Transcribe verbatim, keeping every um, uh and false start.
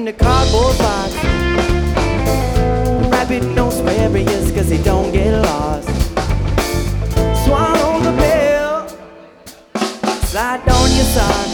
a cardboard box. The rabbit knows where he is cause he don't get lost. Swallow the pill, slide on your sock.